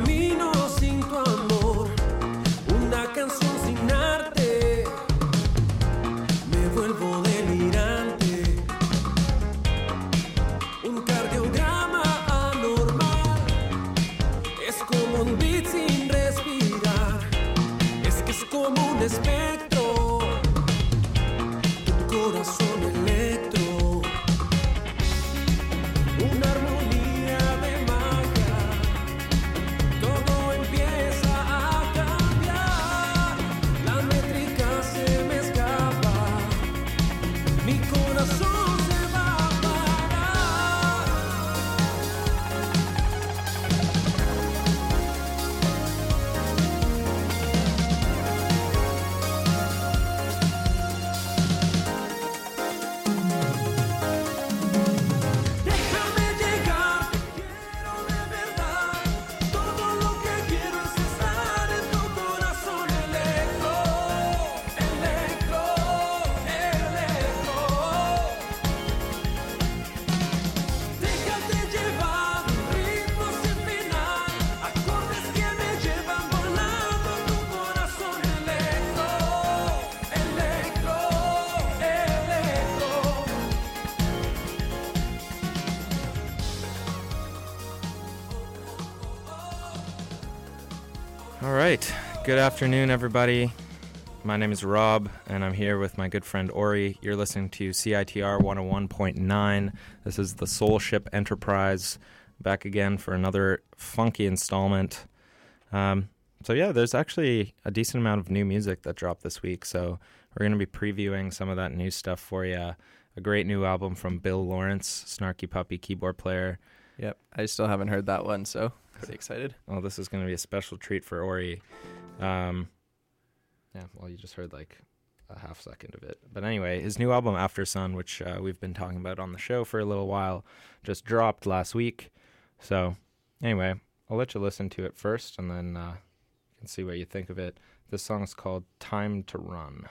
camino sin tu amor, una canción sin arte, me vuelvo delirante, un cardiograma anormal, es como un beat sin respirar, es que es como un espectro, tu corazón electro, una armonía de magia, todo empieza a cambiar, la métrica se me escapa, mi corazón se va a parar. Déjame llegar, te quiero de verdad, todo lo que quiero es estar en tu corazón electro, electro, electro. Déjate llevar, un ritmo sin final, acordes que me llevan volando en tu corazón electro, electro, electro. All right. Good afternoon, everybody. My name is Rob, and I'm here with my good friend Ori. You're listening to CITR 101.9. This is the Soul Ship Enterprise, back again for another funky installment. So yeah, there's actually a decent amount of new music that dropped this week, so we're going to be previewing some of that new stuff for you. A great new album from Bill Lawrence, Snarky Puppy keyboard player. Yep, I still haven't heard that one, so pretty excited. Well, this is going to be a special treat for Ori. Well, you just heard like a half second of it. But anyway, his new album, After Sun, which we've been talking about on the show for a little while, just dropped last week. So anyway, I'll let you listen to it first, and then you can see what you think of it. This song is called Time to Run.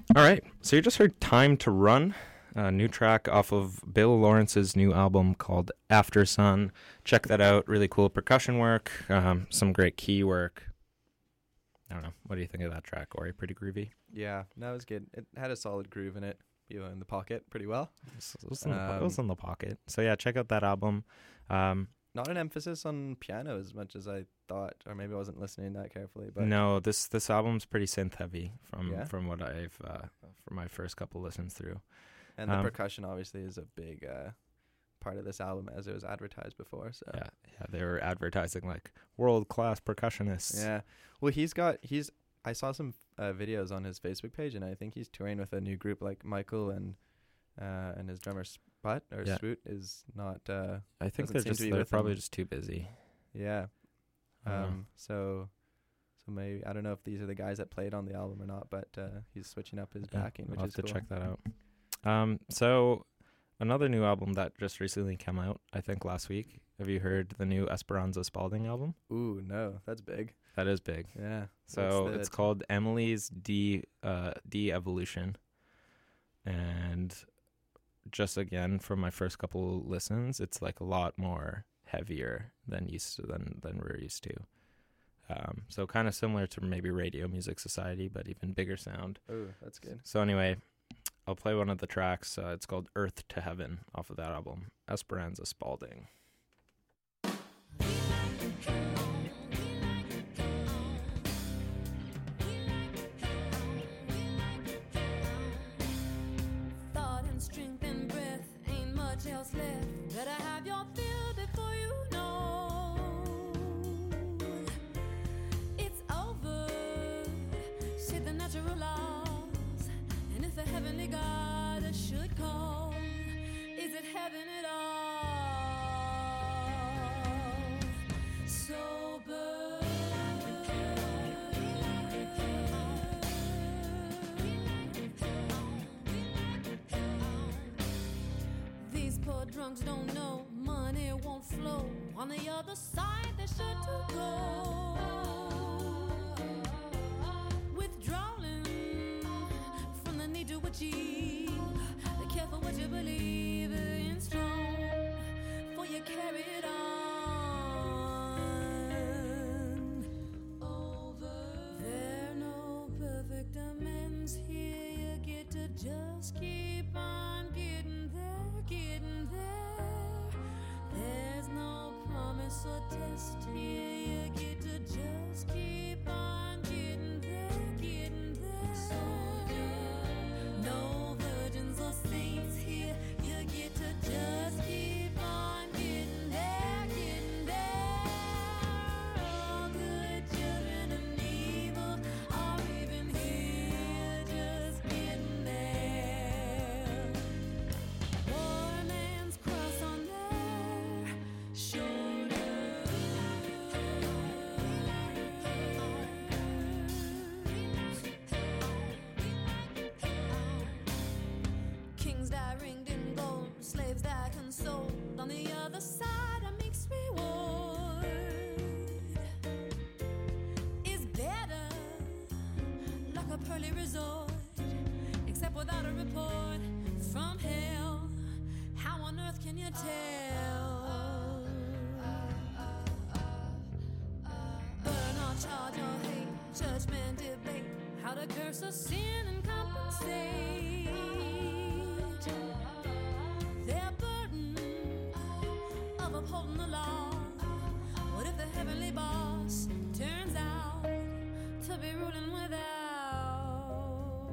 All right, so you just heard Time to Run, a new track off of Bill Lawrence's new album called After Sun. Check that out. Really cool percussion work, some great key work. I don't know. What do you think of that track, Ori? Pretty groovy? Yeah, that was good. It had a solid groove in it. You were in the pocket pretty well. It was in the pocket. So yeah, check out that album. Not an emphasis on piano as much as I thought, or maybe I wasn't listening that carefully. But No, this album's pretty synth heavy Yeah? from what I've from my first couple listens through. and the percussion obviously is a big part of this album, as it was advertised before. So Yeah, they were advertising like world-class percussionists. yeah. Well, I saw some videos on his Facebook page, and I think he's touring with a new group, like Michael and his drummer Sput or Yeah. Swoot is not. I think Doesn't seem to be they're with probably him. just too busy. Yeah. Uh, So maybe I don't know if these are the guys that played on the album or not, but he's switching up his Yeah, backing, which I'll is have to cool. check that out. So another new album that just recently came out, I think last week. Have you heard the new Esperanza Spalding album? Ooh, no, that's big. That is big. Yeah. So What's the- it's called Emily's De-Evolution. And just again, from my first couple listens, it's like a lot more heavier than we're used to. So kind of similar to maybe Radio Music Society, but even bigger sound. Oh, that's good. So anyway, I'll play one of the tracks. It's called Earth to Heaven off of that album, Esperanza Spalding. Thought and strength and breath, ain't much else left. Better have your fill before you know it's over. Say the natural laws, and if the heavenly God should call, is it heaven at all? Sober. These poor drunks don't know money won't flow. On the other side, they're sure to go. Withdrawing from the need to achieve. Be careful what you believe in strong, for you carry it on. Over. There are no perfect amends here. You get to just keep on getting there, getting there. There's no promise or test here. You get to just keep on getting there, getting there. No virgins or saints here. You get to just keep on getting there, getting there. All good children of evil are even here, just getting there. Poor man's cross on their Kings die ringed in gold, slaves die consoled. On the other side, a mixed reward is better, like a pearly resort, except without a report from hell. How on earth can you tell? Burn or charge or hate, judgment debate, how to curse or sin and compensate. Their burden of upholding the law. What if the heavenly boss turns out to be ruling without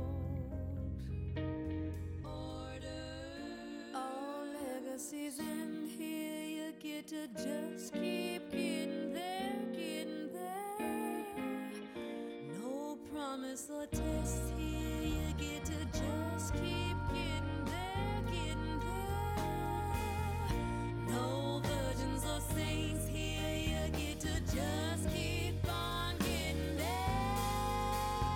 order? All legacies end here. You get to just keep getting there, getting there. No promise or test here. You get to just keep getting there, getting there. No virgins or saints here. You get to just keep on getting there.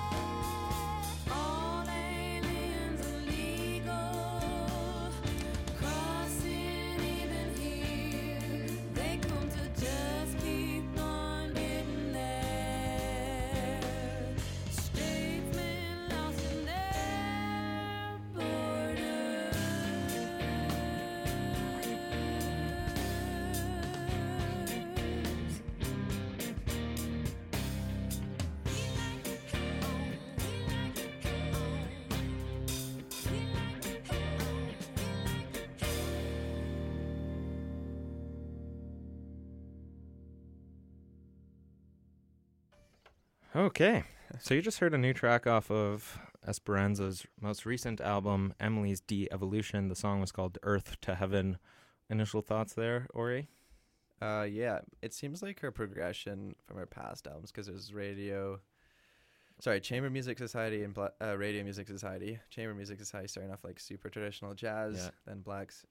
All aliens illegal, crossing even here. They come to just keep on getting there. Statesmen lost in their Okay, so you just heard a new track off of Esperanza's most recent album, Emily's De-Evolution. The song was called Earth to Heaven. Initial thoughts there, Ori? Yeah, it seems like her progression from her past albums, because there's Chamber Music Society and Radio Music Society. Chamber Music Society starting off like super traditional jazz, Yeah. then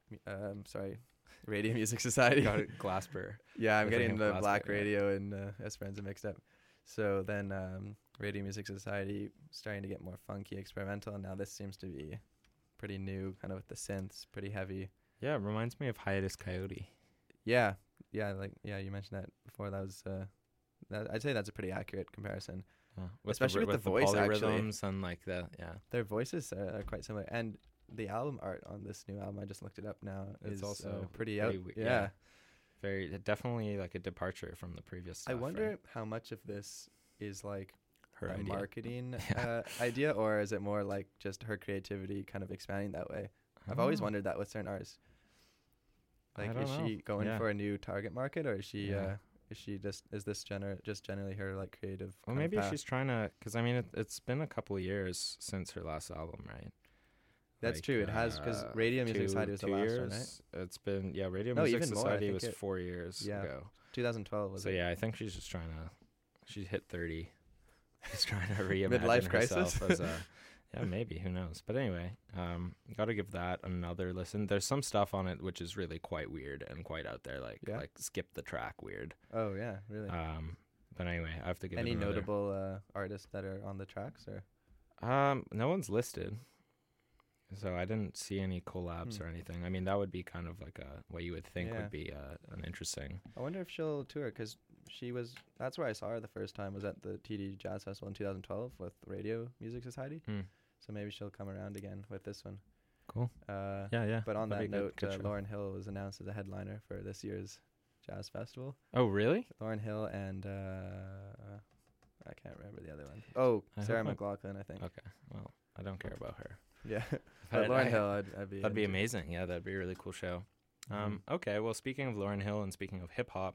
Radio Music Society. Got it, Glasper. Yeah, I'm With getting the the name Black Glasper, yeah. Radio and Esperanza mixed up. So then Radio Music Society starting to get more funky, experimental, and now this seems to be pretty new, kind of with the synths, pretty heavy. Yeah, it reminds me of Hiatus Coyote. Yeah, you mentioned that before. That was I'd say that's a pretty accurate comparison. Especially with the voice, actually. polyrhythms and like Their voices are quite similar, and the album art on this new album, I just looked it up now, It's is also pretty out. yeah. Very definitely like a departure from the previous stuff. I wonder right? how much of this is like Her a idea. marketing Yeah. idea, or is it more like just her creativity kind of expanding that way? I've always wondered that with certain artists. I Like, don't is know. she going Yeah. for a new target market, or is she Yeah. is this just generally her like creative? Well, kind of maybe path? she's trying to, because I mean, it's been a couple of years since her last album, right? That's Like, true. It has, because Radio Music Society was the 2 last years. one, right? It's been Radio No, Music even more. I Society think was it- 4 years yeah. ago. 2012 was So it? yeah, I think she's just trying to. She's hit 30. She's trying to reimagine Midlife herself crisis? as a. Yeah, maybe. Who knows? But anyway, got to give that another listen. There's some stuff on it which is really quite weird and quite out there, like Yeah? like skip the track weird. Oh yeah, really. But anyway, I have to give Any it another. notable artists that are on the tracks, or? No one's listed, so I didn't see any collabs or anything. I mean, that would be kind of like what you would think Yeah. would be an interesting. I wonder if she'll tour, because that's where I saw her the first time, was at the TD Jazz Festival in 2012 with Radio Music Society. So maybe she'll come around again with this one. Cool. Yeah. But on That'd that be a note, good show. Lauryn Hill was announced as a headliner for this year's Jazz Festival. Oh, really? Lauryn Hill and I can't remember the other one. Oh, I Sarah hope I- McLachlan, I think. Okay. Well, I don't care about her. Yeah. But But Lauryn I- Hill, I'd be. That'd be into. amazing. Yeah, that'd be a really cool show. Mhm. Okay, well, speaking of Lauryn Hill and speaking of hip hop,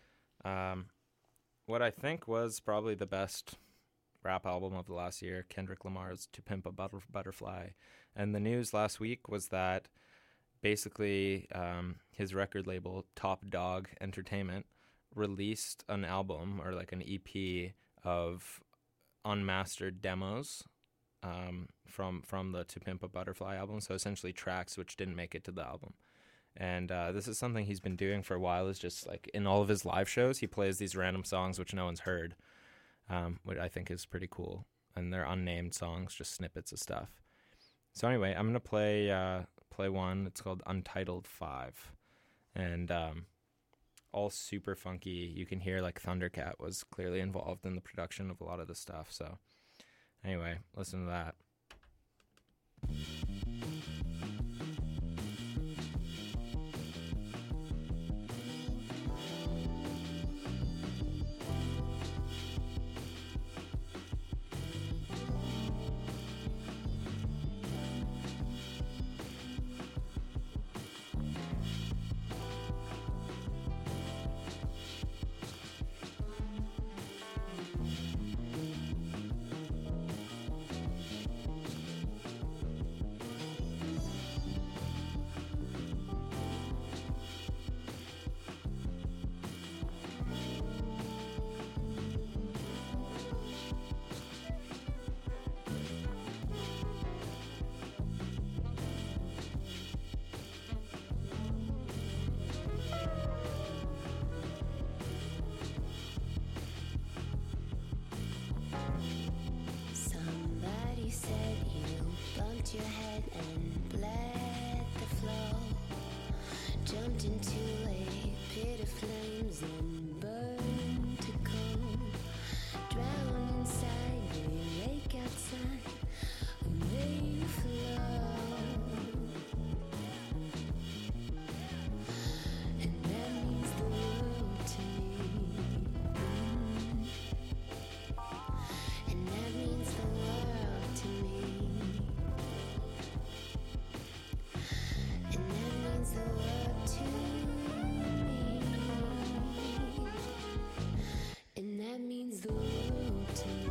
what I think was probably the best rap album of the last year, Kendrick Lamar's "To Pimp a Butterfly," and the news last week was that basically his record label Top Dog Entertainment released an album or like an EP of unmastered demos from the To Pimp a Butterfly album. So essentially tracks which didn't make it to the album. And this is something he's been doing for a while, is just like in all of his live shows, he plays these random songs which no one's heard, which I think is pretty cool. And they're unnamed songs, just snippets of stuff. So anyway, I'm going to play one. It's called Untitled 5. And all super funky. You can hear like Thundercat was clearly involved in the production of a lot of the stuff. So anyway, listen to that. Somebody said you bumped your head and bled the flow. Jumped into a pit of flames and burned to cold. Drowned inside a lake outside where you flow. And that means the world to me. And that means the world to me. And that means the world to me. And that means the world to me.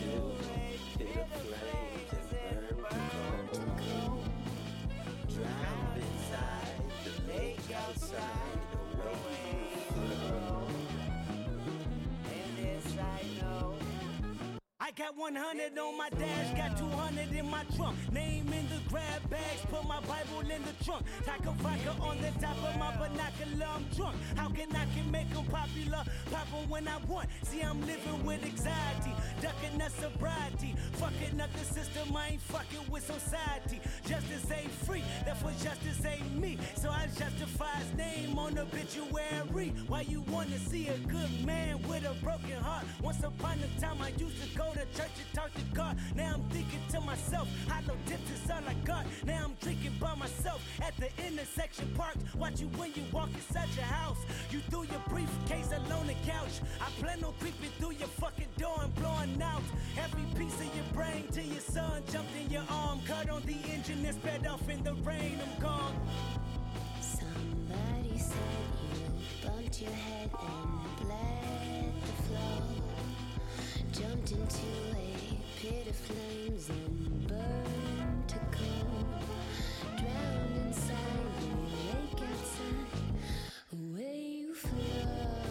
I got 100 on my dash, got 200 in my trunk. Name in the grab bags, put my Bible in the trunk. Taco vodka on the top of my binocular, I'm drunk. How can I make them popular? Pop 'em when I want. See, I'm living with anxiety, ducking the sobriety. Fucking up the system, I ain't fucking with society. Justice ain't free, therefore justice ain't me. So I justify his name on the obituary. Why you wanna see a good man with a broken heart? Once upon a time I used to go to church and talk to God. Now I'm thinking to myself, hollow tips is all I got. Now I'm drinking by myself at the intersection parked. Watch you when you walk inside your house. You threw your briefcase alone the couch. I plan on creeping through your fucking door and blowing out every piece of your brain till your son jumped in your arm. Cut on the engine and sped off in the rain. I'm gone. Somebody said you bumped your head and bled the flow. Jumped into a pit of flames and burned to cold. Drowned inside the lake outside, away you flow.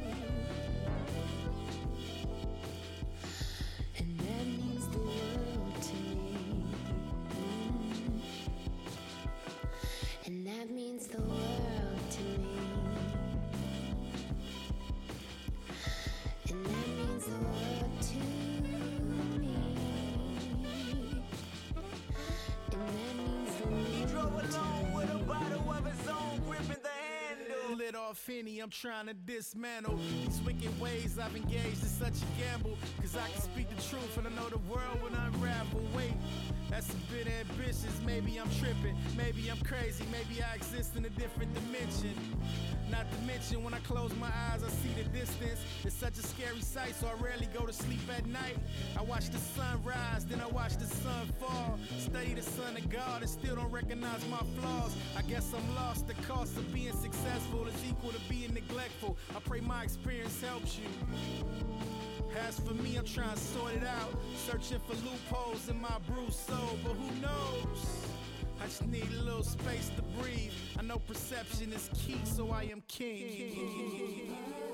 And that means the world to me. And that means the world to me. And that means the world to me. And that means the world He drove to along me. with a bottle of his own, gripping the handle. Lit off Henny, I'm trying to dismantle these wicked ways I've engaged in such a gamble. Cause I can speak the truth and I know the world will unravel. Wait, that's a bit ambitious. Maybe I'm tripping, maybe I'm crazy, maybe I exist in a different dimension. Not to mention, when I close my eyes, I see the distance. It's such a scary sight, so I rarely go to sleep at night. I watch the sun rise, then I watch the sun fall. Study the Son of God and still don't recognize my flaws. I guess I'm lost. The cost of being successful is equal to being neglectful. I pray my experience helps you. As for me, I'm trying to sort it out. Searching for loopholes in my bruised soul, but who knows? I just need a little space to breathe. I know perception is key, so I am king.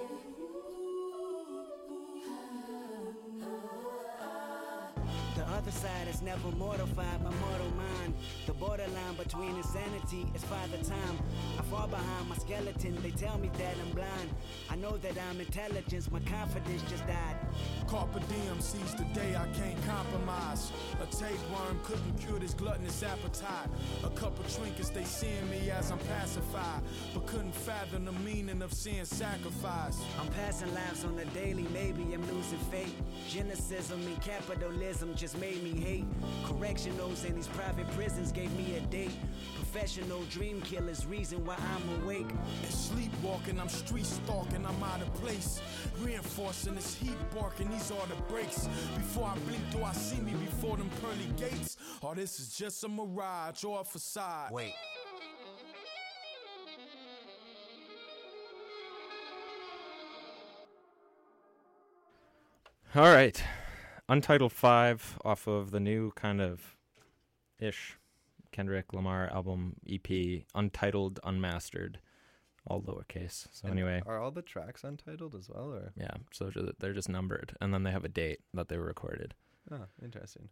The other side is never mortified by mortal mind. The borderline between insanity is Father Time. I fall behind my skeleton, they tell me that I'm blind. I know that I'm intelligence, my confidence just died. Carpe diem seize the day I can't compromise. A tapeworm couldn't cure this gluttonous appetite. A couple trinkets, they seeing me as I'm pacified, but couldn't fathom the meaning of seeing sacrifice. I'm passing lives on the daily, maybe I'm losing faith. Genocisim and capitalism just made me hate. Correctionals in these private prisons gave me a date. Professional dream killers, reason why I'm awake. And sleepwalking, I'm street stalking, I'm out of place. Reinforcing this heat barking, these are the breaks. Before I blink, do I see me before them pearly gates? Or this is just a mirage or a facade? Wait. All right. Untitled 5 off of the new kind of ish Kendrick Lamar album EP, Untitled Unmastered, all lowercase. So And anyway, are all the tracks untitled as well, or? yeah, so they're just numbered, and then they have a date that they were recorded. Oh, interesting.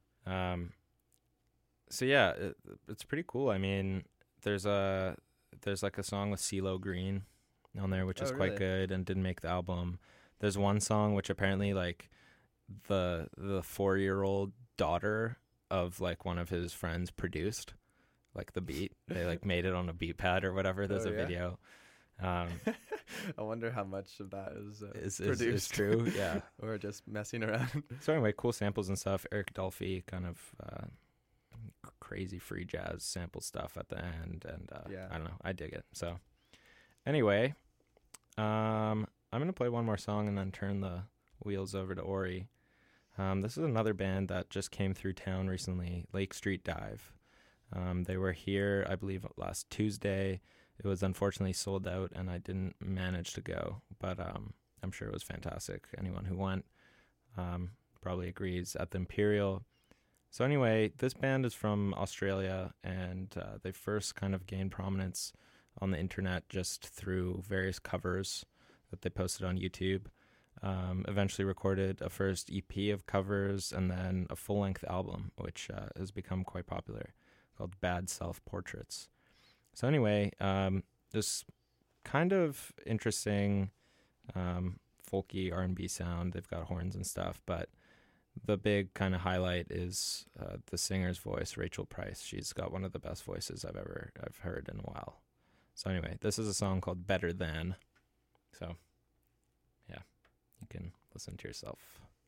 So yeah, it's pretty cool. I mean, there's like a song with CeeLo Green on there, which Oh, is quite really? good and didn't make the album. There's one song which apparently like the 4-year-old daughter of like one of his friends produced, like the beat. They like made it on a beat pad or whatever. There's Oh, a yeah? video. I wonder how much of that is Is produced true, yeah. or just messing around. So anyway, cool samples and stuff. Eric Dolphy kind of crazy free jazz sample stuff at the end, and Yeah. I don't know, I dig it. So anyway, I'm gonna play one more song and then turn the wheels over to Ori. This is another band that just came through town recently, Lake Street Dive. They were here, I believe, last Tuesday. It was unfortunately sold out, and I didn't manage to go, but I'm sure it was fantastic. Anyone who went, probably agrees, at the Imperial. So anyway, this band is from Australia, and they first kind of gained prominence on the internet just through various covers that they posted on YouTube. Eventually recorded a first EP of covers and then a full-length album, which has become quite popular, called Bad Self-Portraits. So anyway, this kind of interesting folky R&B sound. They've got horns and stuff, but the big kind of highlight is the singer's voice, Rachel Price. She's got one of the best voices I've heard in a while. So anyway, this is a song called Better Than. So yeah, you can listen to yourself.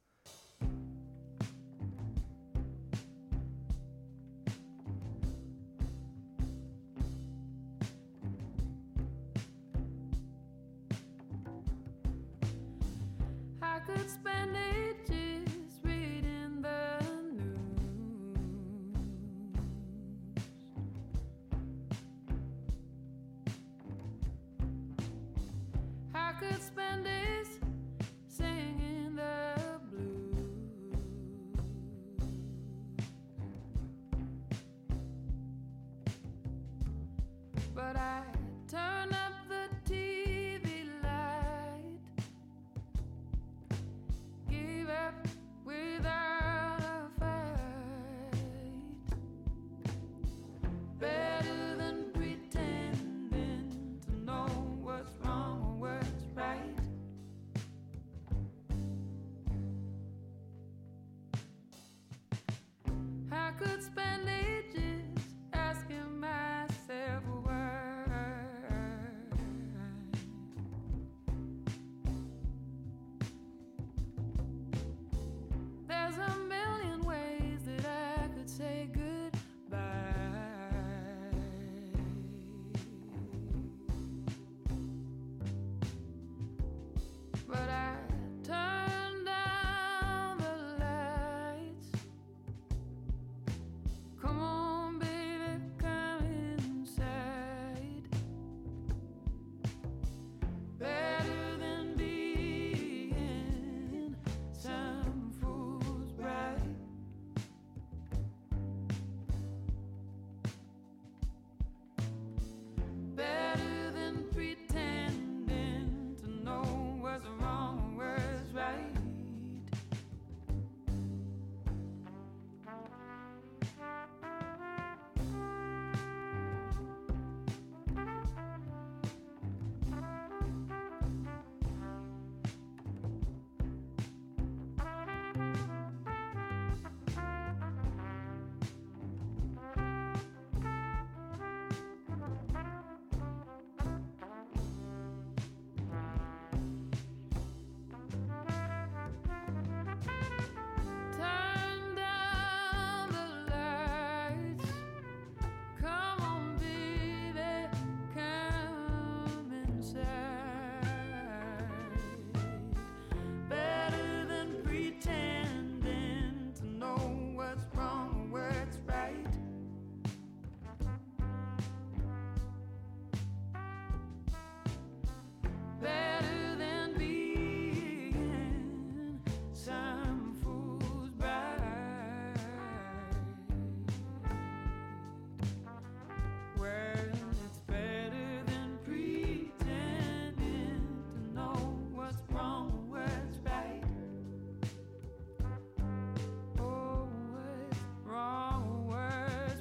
I could spend ages reading the news. I could spend days singing the blues. But I turn up the TV light, give up without a fight. Better than pretending to know what's wrong or what's right. I could spend ages asking myself why. There's a million ways that I could say goodbye. But I turn down the lights. Come on, baby, come inside. Better than being some fool's bride. Better than pretending to know what's wrong, what's right. Turn down the lights. Come on, baby, come inside. Better than pretending to know what's wrong or what's right. Better than being some fool's bride. Well, it's better than pretending to know what's wrong or what's right. Oh, what's wrong or what's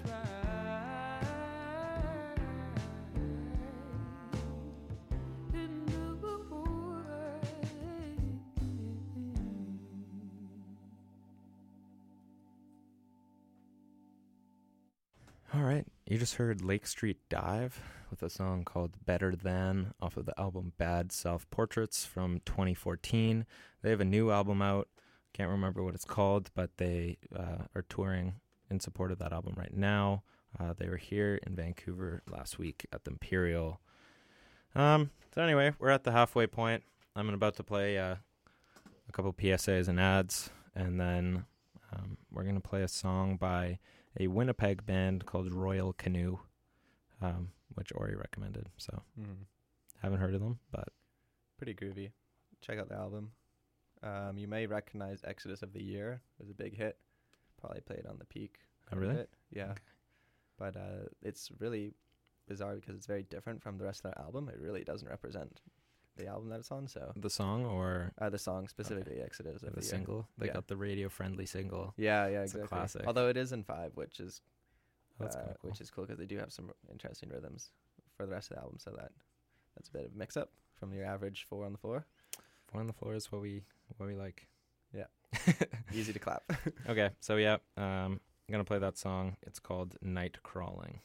All right, you just heard Lake Street Dive with a song called Better Than off of the album Bad Self-Portraits from 2014. They have a new album out. Can't remember what it's called, but they are touring in support of that album right now. They were here in Vancouver last week at the Imperial. So anyway, we're at the halfway point. I'm about to play a couple PSAs and ads, and then we're going to play a song by a Winnipeg band called Royal Canoe, which Ori recommended. So haven't heard of them, but Pretty groovy. Check out the album. You may recognize Exodus of the Year. It was a big hit. Probably played on the peak. Oh, quite a really? bit. Yeah. Okay. But it's really bizarre because it's very different from the rest of their album. It really doesn't represent the album that it's on. So The song or the song specifically, Exodus of the the Year. single? They Yeah. got the radio-friendly single. Yeah, It's a exactly. classic. Although it is in 5, which is That's kinda cool. which is cool because they do have some interesting rhythms for the rest of the album. So that's a bit of a mix-up from your average 4 on the floor. 4 on the floor is what we like. Yeah. Easy to clap. Okay, so yeah, I'm gonna play that song. It's called Night Crawling.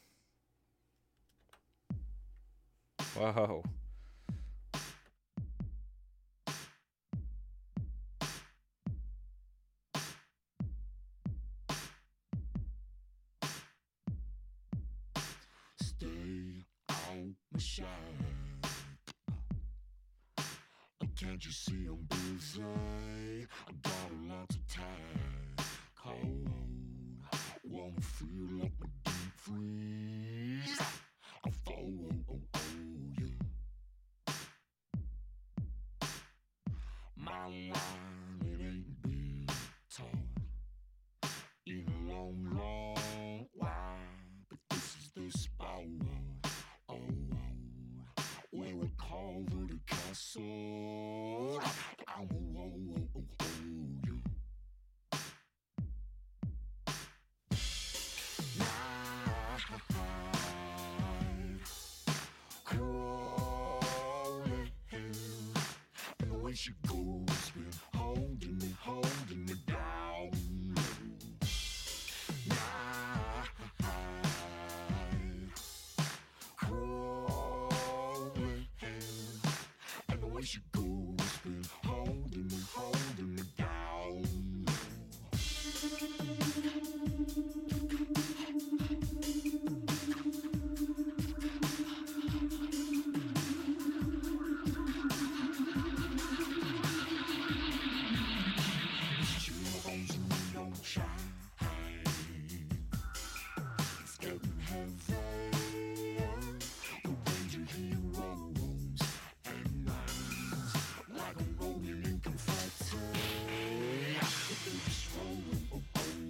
Whoa. Stay out my shine. Can't you see I'm busy? I got a lot to tie. Cold, wanna feel like my deep freeze. I fall, yeah. My line, it ain't been taught in a long, long while. But this is the spot, where I cover the castle. I'm yeah. Night crawling, and the way she goes, been holding me down. Night crawling, and the way she goes, been holding me down. Chill bones and we don't shine. It's getting heavy. The danger heroes and nights, like I'm rolling in confetti. The biggest roll,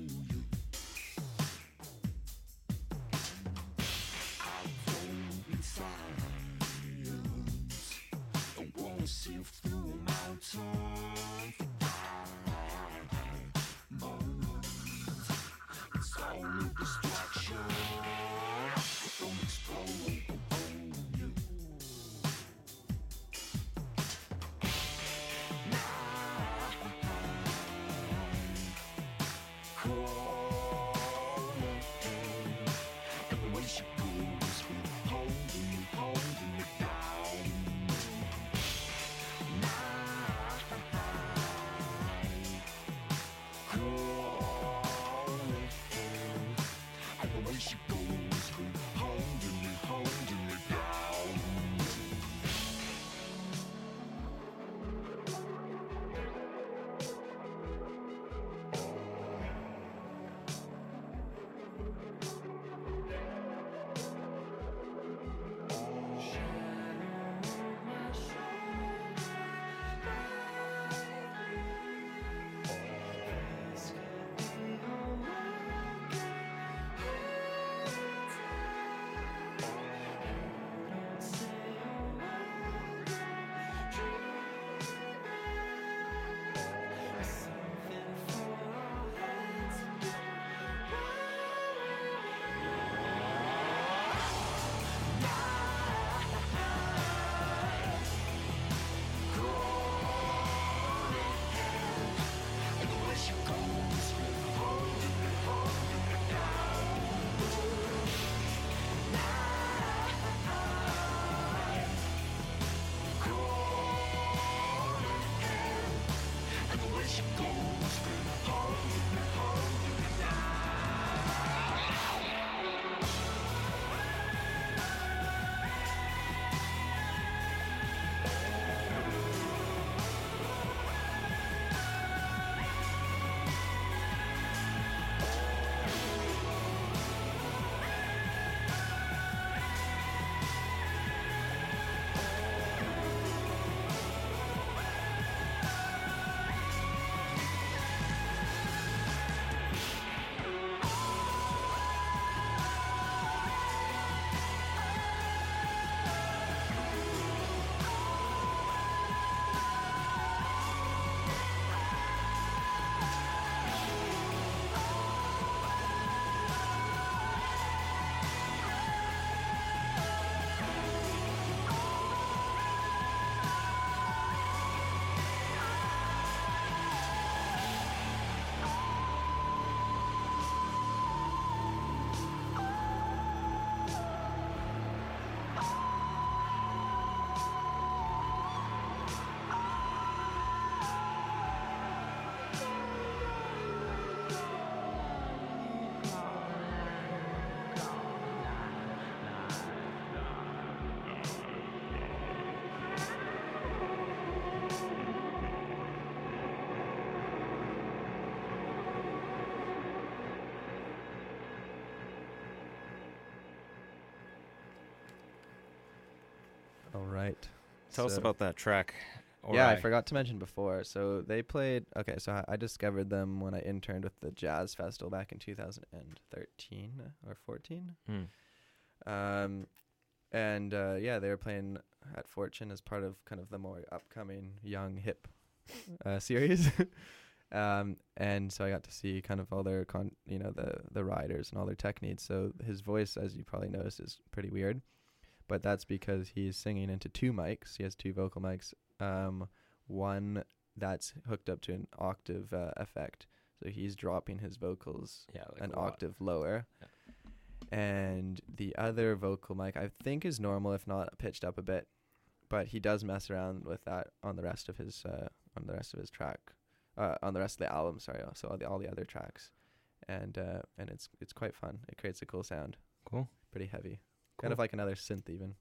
All right. Tell us So- about that track. Yeah, I Ori. forgot to mention before. So they played. Okay, so I discovered them when I interned with the Jazz Festival back in 2013 or 14. Mm. And yeah, they were playing at Fortune as part of kind of the more upcoming young hip series. And so I got to see kind of all their the riders and all their techniques. So his voice, as you probably noticed, is pretty weird, but that's because he's singing into two mics. He has two vocal mics. One that's hooked up to an octave effect, so he's dropping his vocals Yeah, like an a lot. octave lower. Yeah. And the other vocal mic, I think, is normal, if not pitched up a bit, but he does mess around with that on the rest of his track, on the rest of the album. Sorry, so all the other tracks, and it's quite fun. It creates a cool sound. Cool. Pretty heavy, Cool. kind of like another synth even.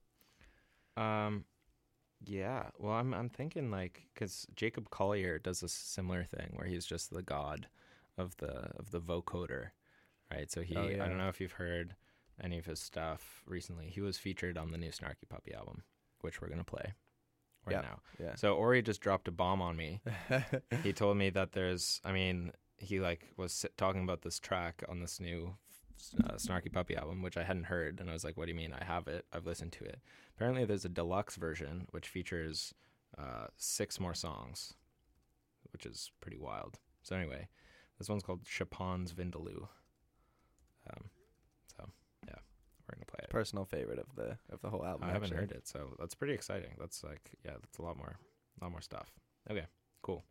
Yeah. Well, I'm thinking like because Jacob Collier does a similar thing where he's just the god of the vocoder, right? So he, Oh, yeah. I don't know if you've heard any of his stuff recently. He was featured on the new Snarky Puppy album, which we're gonna play right Yeah. now. Yeah. So Ori just dropped a bomb on me. He told me that he like was talking about this track on this new Snarky Puppy album, which I hadn't heard, and I was like, "What do you mean? I have it. I've listened to it." Apparently, there's a deluxe version which features 6 more songs, which is pretty wild. So anyway, this one's called Chopin's Vindaloo. So yeah, we're gonna play it. Personal favorite of the whole album. I haven't actually. heard it, so that's pretty exciting. That's like, yeah, that's a lot more stuff. Okay, cool.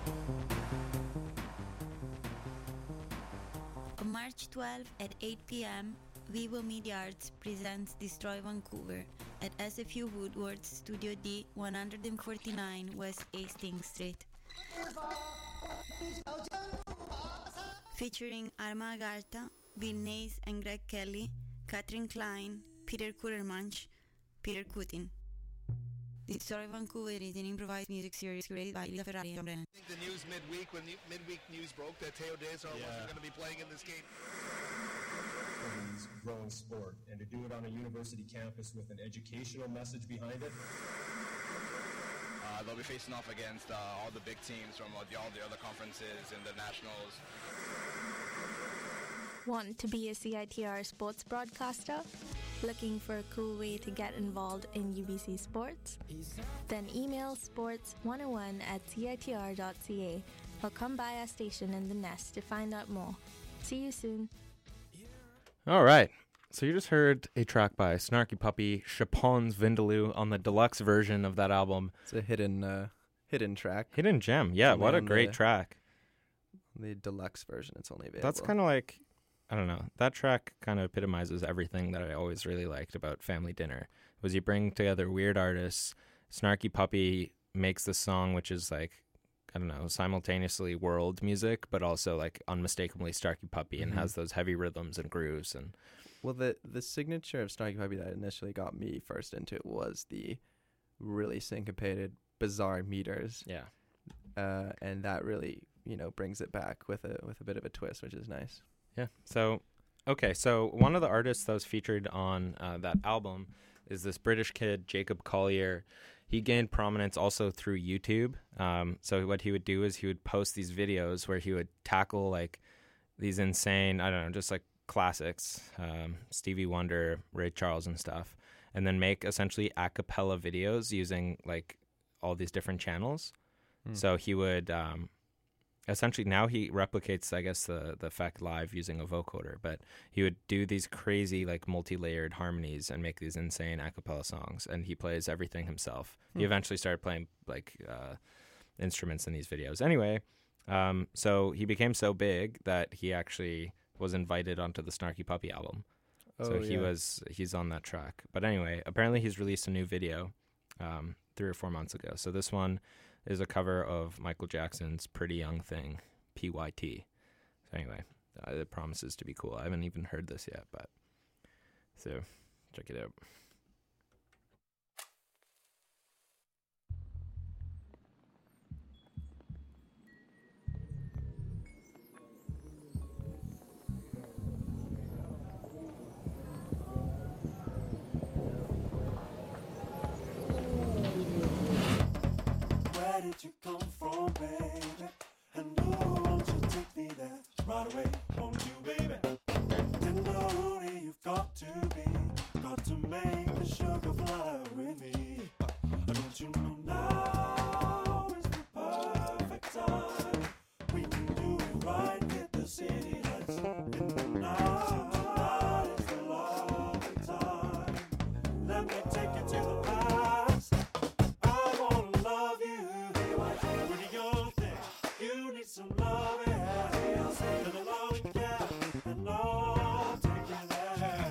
On March 12 at 8 p.m., Vivo Media Arts presents Destroy Vancouver at SFU Woodward's Studio D, 149 West Hastings Street. Featuring Arma Agartha, Bill Nays and Greg Kelly, Catherine Klein, Peter Kurermanch, Peter Kutin. Destroy Vancouver is an improvised music series created by Lisa Ferrari and Brennan. I think the news midweek, when the midweek news broke that Teo Desar wasn't going to be playing in this game. Growing sport, and to do it on a university campus with an educational message behind it. They'll be facing off against all the big teams from all the other conferences and the nationals. Want to be a CITR sports broadcaster? Looking for a cool way to get involved in UBC sports? Then email sports101@citr.ca or come by our station in the Nest to find out more. See you soon. All right. So you just heard a track by Snarky Puppy, Chapon's Vindaloo on the deluxe version of that album. It's a hidden track. Hidden gem. Yeah, Only what a on great the- track. The deluxe version, it's only available. That's kind of like, I don't know, that track kind of epitomizes everything that I always really liked about Family Dinner. Was you bring together weird artists, Snarky Puppy makes this song, which is like, I don't know, simultaneously world music, but also like unmistakably Snarky Puppy and has those heavy rhythms and grooves. And Well, the signature of Snarky Puppy that initially got me first into it was the really syncopated, bizarre meters. yeah. And that really, brings it back with a bit of a twist, which is nice. Yeah. So, okay. So one of the artists that was featured on that album is this British kid, Jacob Collier. He gained prominence also through YouTube. So what he would do is he would post these videos where he would tackle like these insane, I don't know, just like classics, Stevie Wonder, Ray Charles and stuff, and then make essentially a cappella videos using like all these different channels. So he would essentially, now he replicates, I guess, the effect live using a vocoder, but he would do these crazy like multi-layered harmonies and make these insane a cappella songs, and he plays everything himself. He eventually started playing like instruments in these videos. Anyway, so he became so big that he actually was invited onto the Snarky Puppy album. So he's on that track. But anyway, apparently he's released a new video 3 or 4 months ago. So this one is a cover of Michael Jackson's Pretty Young Thing, PYT. So anyway, it promises to be cool. I haven't even heard this yet, but so check it out. Where did you come from, baby? And oh, won't you take me there right away? Won't you, baby? Tenderoni, you've got to be, got to make the sugar fly with me. Don't you know now is the perfect time? We can do it right, hit the city lights in the night. Tonight is the lovely time. Let me take you to the past. I wanna love you, pretty young thing. You need some love, yeah. And a long gap, and I'll take you there.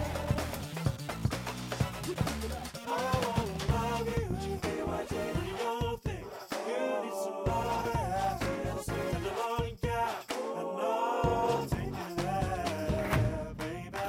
I wanna love you, pretty young thing. You need some love, yeah. And a long gap, and I'll take you there, baby.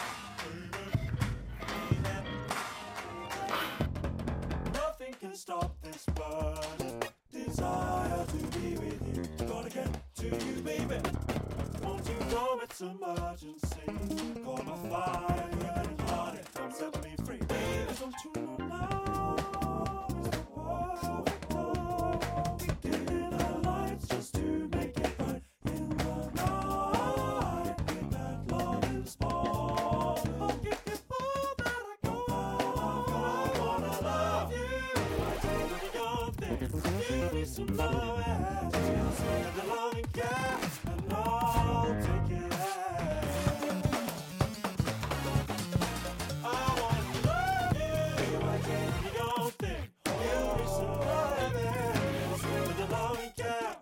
Nothing can stop this burning desire to be with you. Gotta get to you, baby. Won't you know it's emergency? Call my fire, getting hearted. Come set me free, baby. Don't you know now is the perfect time? We give it our lights just to make it right in the night. With that loving spark, I'll give you all that I got. I wanna love you, pretty young thing. You need some love, yeah. And the loving gap, and I'll take you there. I wanna love you, pretty young thing. You need some love, yeah. And the loving gap,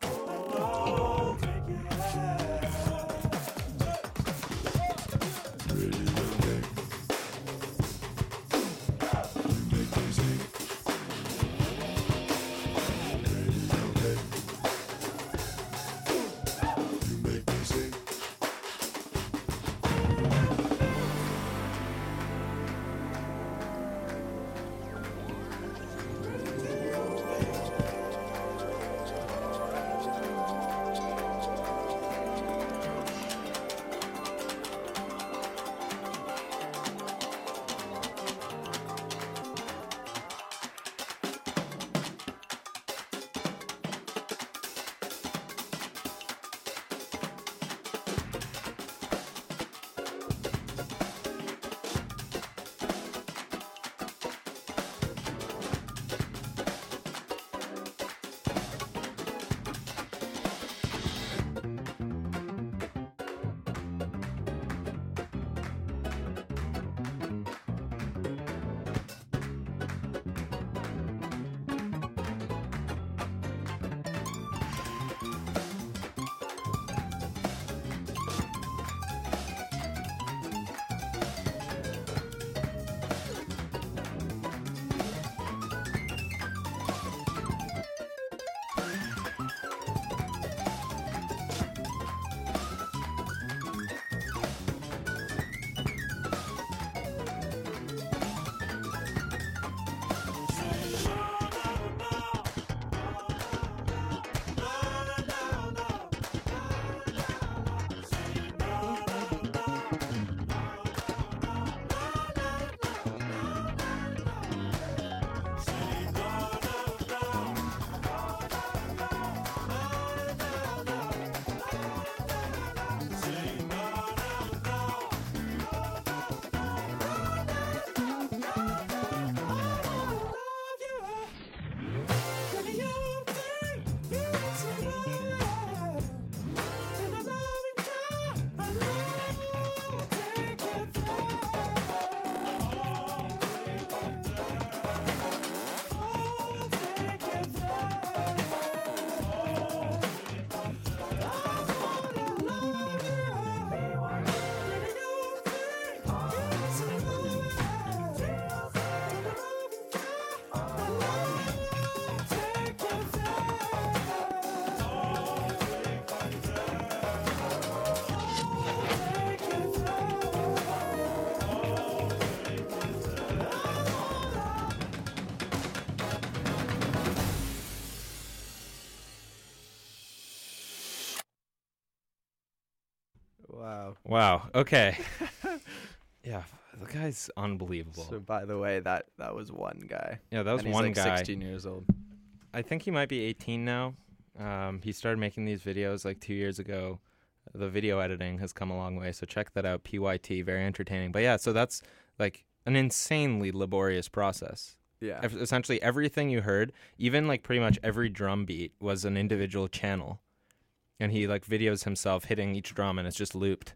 Wow. Wow. Okay. Yeah, the guy's unbelievable. So by the way, that was one guy. Yeah, that was and he's one like guy. 16 years old. I think he might be 18 now. He started making these videos like 2 years ago. The video editing has come a long way, so check that out. PYT, very entertaining. But yeah, so that's like an insanely laborious process. Yeah. Essentially everything you heard, even like pretty much every drum beat was an individual channel. And he like videos himself hitting each drum and it's just looped.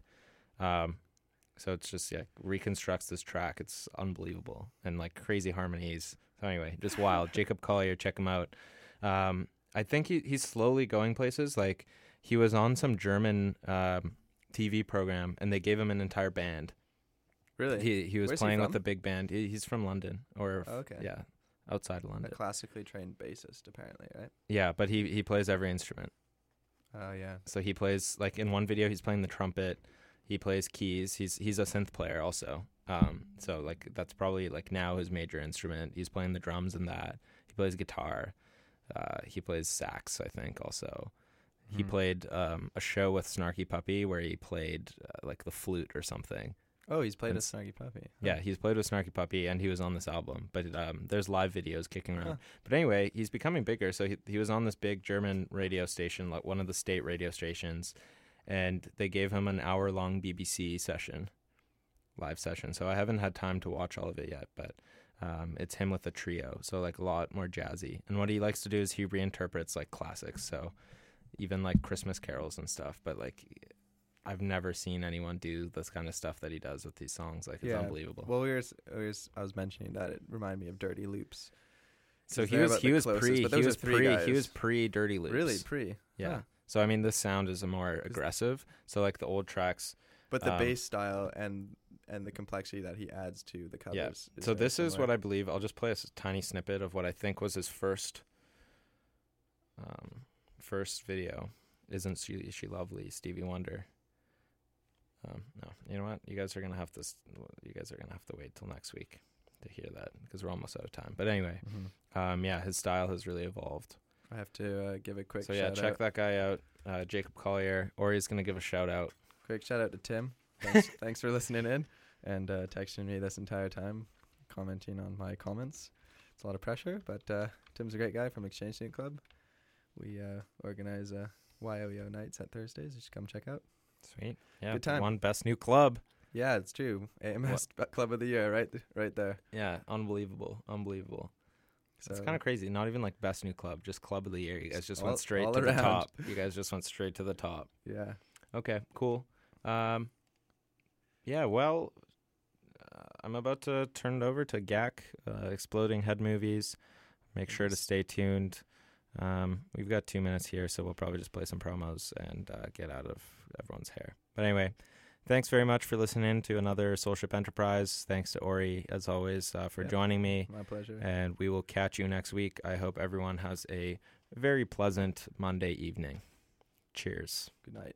So it's just, reconstructs this track. It's unbelievable. And like crazy harmonies. So anyway, just wild. Jacob Collier, check him out. I think he's slowly going places. Like he was on some German TV program and they gave him an entire band. Really? He was Where's playing he with from? a big band. He's from London Okay. Yeah, outside of London. A classically trained bassist, apparently, right? Yeah, but he plays every instrument. Oh, yeah. So he plays, like in one video, he's playing the trumpet. He plays keys. He's a synth player also. So like that's probably like now his major instrument. He's playing the drums in that. He plays guitar. He plays sax, I think, also. He played a show with Snarky Puppy where he played like the flute or something. Oh, he's played with Snarky Puppy. Huh. Yeah, he's played with Snarky Puppy, and he was on this album. But there's live videos kicking around. But anyway, he's becoming bigger. So he was on this big German radio station, like one of the state radio stations, and they gave him an hour-long BBC session, live session. So I haven't had time to watch all of it yet, but it's him with a trio, so like a lot more jazzy. And what he likes to do is he reinterprets like classics, so even like Christmas carols and stuff. But like I've never seen anyone do this kind of stuff that he does with these songs. Like it's unbelievable. Well, I was mentioning that it reminded me of Dirty Loops. So he was pre Dirty Loops. Really, pre. Yeah. Huh. So I mean, this sound is more aggressive. So like the old tracks, but the bass style and the complexity that he adds to the covers. Yeah. So this is what I believe. I'll just play a tiny snippet of what I think was his first video. Isn't she lovely, Stevie Wonder? No, you know what? You guys are gonna have to wait till next week to hear that because we're almost out of time. But anyway, his style has really evolved. I have to give a quick. So yeah, check that guy out, Jacob Collier. Ori's gonna give a shout out. Quick shout out to Tim. Thanks for listening in and texting me this entire time, commenting on my comments. It's a lot of pressure, but Tim's a great guy from Exchange Student Club. We organize YOYO nights at Thursdays. You should come check out. Sweet. Yeah, good time. Won Best New Club. Yeah, it's true. AMS Club of the Year, right there. Yeah, unbelievable. So it's kind of crazy. Not even like Best New Club, just Club of the Year. You guys just went straight to the top. You guys just went straight to the top. Yeah. Okay, cool. Yeah, well, I'm about to turn it over to GAC, Exploding Head Movies. Make sure to stay tuned. We've got 2 minutes here, so we'll probably just play some promos and get out of everyone's hair. But anyway, thanks very much for listening to another Soulship Enterprise. Thanks to Ori, as always, for joining me. My pleasure. And we will catch you next week. I hope everyone has a very pleasant Monday evening. Cheers. Good night.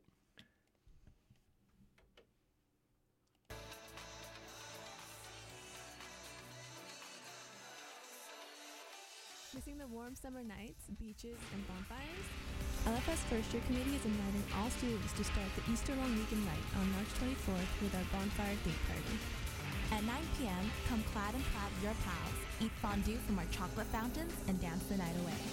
Missing the warm summer nights, beaches, and bonfires? LFS First Year Committee is inviting all students to start the Easter Long Weekend night on March 24th with our bonfire date party. At 9 p.m., come clad and proud of your pals, eat fondue from our chocolate fountains, and dance the night away.